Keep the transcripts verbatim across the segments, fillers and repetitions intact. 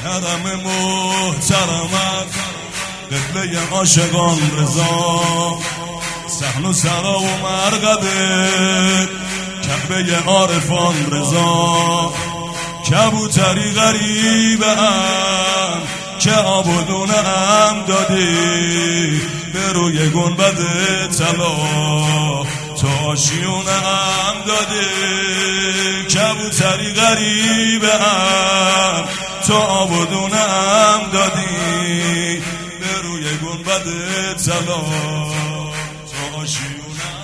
حرم محترمت قبله عاشقان رضا صحن و سرا و مرقدت کعبه عارفان رضا کبوتری غریبه ام که آبادونه هم دادی به روی گنبد طلا تو آشیونه هم دادی کبوتری غریبه ام تو آبادونه هم دادی به روی گنبد طلا تو آشیونه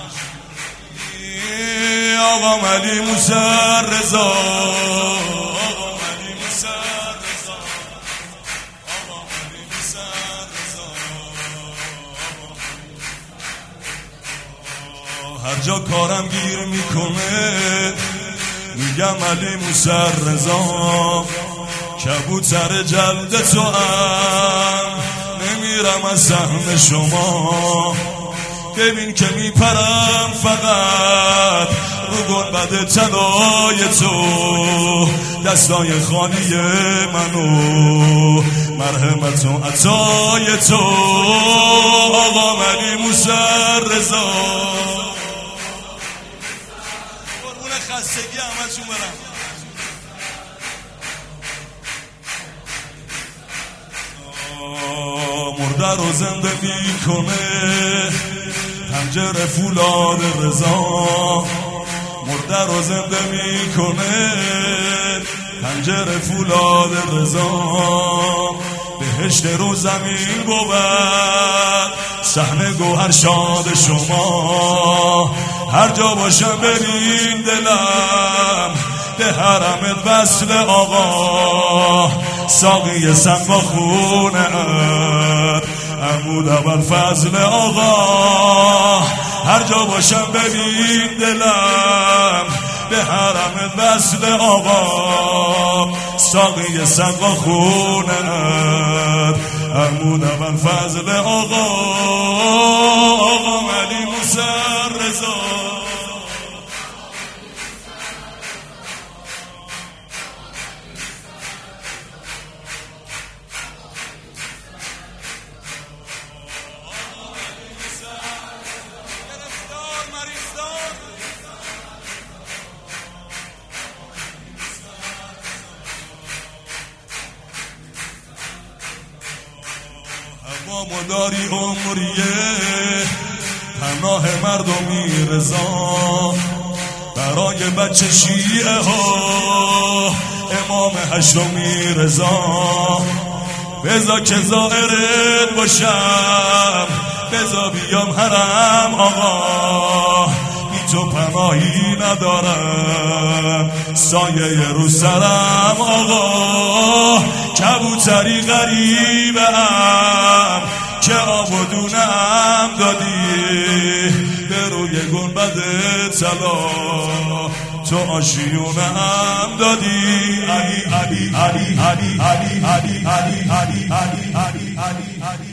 آقا علی موسی رضا هر جا کارم گیر میکنه میگم علی موسی رضا کبوتر جلد تو هم نمیرم از سهم شما ببین که میپرم فقط رو گنبد طلای تو دستای خالی منو مرحمت و عطای تو آقا علی موسی رضا قربون خستگی همه چون برم مرده رو زنده میکنه پنجره فولاد رضا مرده رو زنده میکنه پنجره فولاد رضا بهشت رو زمین بود صحنه گوهر شاد شما هر جا باشم ببین دلم به حرمت وصل آقا ساقی سن با خونه عمود اول فضل آقا هر جا باشم ببین دلم به حرمت وصل آقا ساقی سن با خونه عمود اول فضل آقا آقا علی موسی رضا ما مداری عمریه پناه مردمی رضا برای بچه شیعه ها امام هشتمی رضا بذار که زائرت باشم بذار بیام حرم آقا بی تو پناهی ندارم سایه رو سرم آقا کبوتری غریبه ام که آبادونم دادی به روی گنبد طلا تو آشیونم دادی علی علی علی علی علی علی علی علی علی علی علی